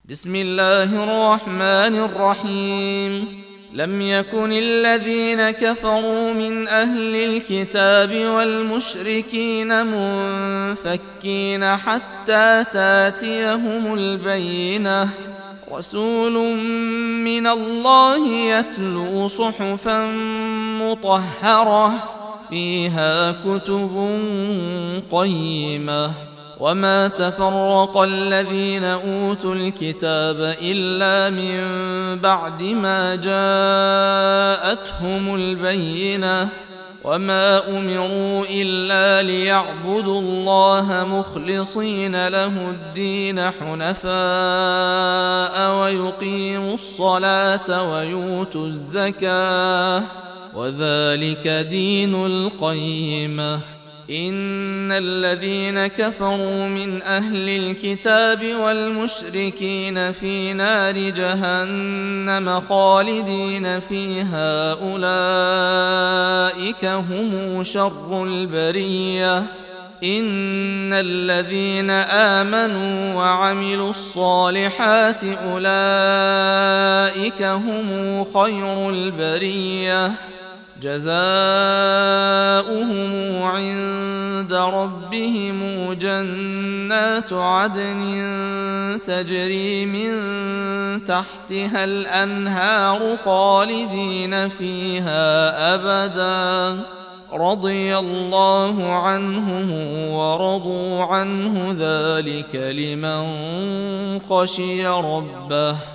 بسم الله الرحمن الرحيم. لم يكن الذين كفروا من أهل الكتاب والمشركين منفكين حتى تاتيهم البينة، رسول من الله يتلو صحفا مطهرة فيها كتب قيمة. وما تفرق الذين أوتوا الكتاب إلا من بعد ما جاءتهم البينة، وما أمروا إلا ليعبدوا الله مخلصين له الدين حنفاء ويقيموا الصلاة ويؤتوا الزكاة، وذلك دين القيمة. إن الذين كفروا من أهل الكتاب والمشركين في نار جهنم خالدين فيها أولئك هم شر البرية. إن الذين آمنوا وعملوا الصالحات أولئك هم خير البرية، جزاؤهم عند ربهم جنات عدن تجري من تحتها الأنهار خالدين فيها أبدا، رضي الله عنهم ورضوا عنه، ذلك لمن خشي ربه.